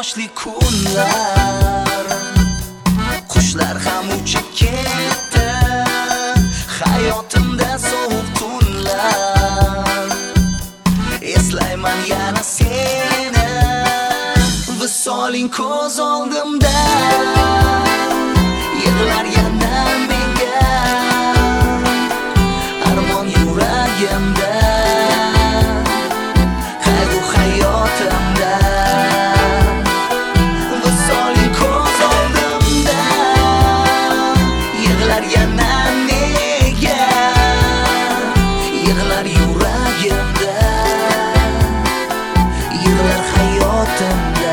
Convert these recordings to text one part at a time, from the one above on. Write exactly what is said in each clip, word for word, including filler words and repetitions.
quyoshli kunlar, qushlar ham uchib ketdi, hayotimda sovuq tunlar. Eslayman yana seni, visoling ko'z oldimda, yig'lar yana menga armon yuragimda, qayg'u hayotimda. Visoling ko'z oldimda, yig'lar yana nega, yig'lar yuragimda, yig'lar hayotimda.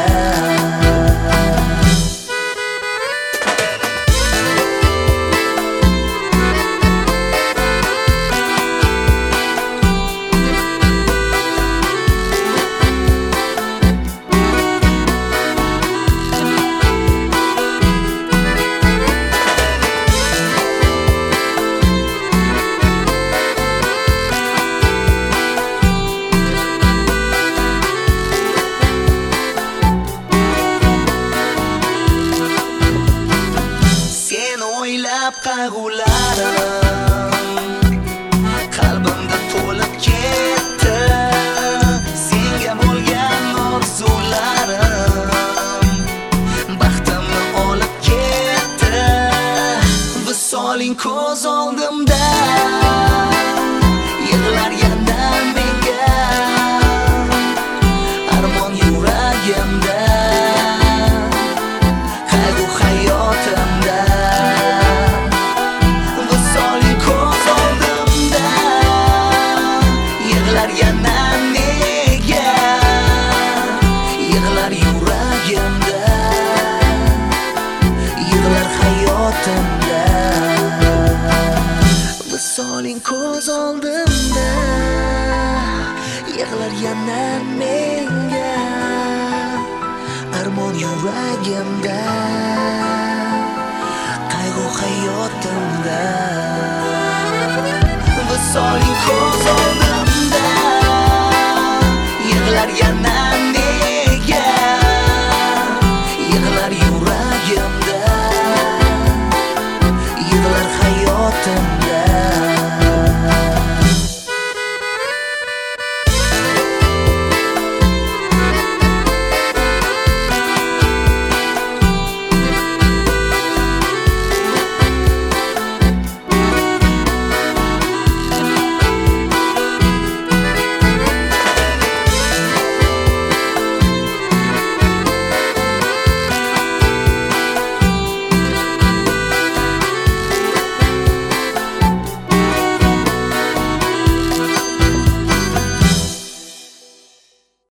O'ylab qayg'ularim qalbimda to'lib ketdi, senga bo'lgan orzularim baxtimni olib ketdi. Visoling ko'z oldimda, yig'lar yana menga armon yuragimda, qayg'u hayotimda. Yana nega, yig'lar yuragimda, yig'lar hayotimda. Visoling ko'z oldimda, yig'lar yana menga armon yuragimda, qayg'u hayotimda. Visoling ko'z oldimda, yig'lar yana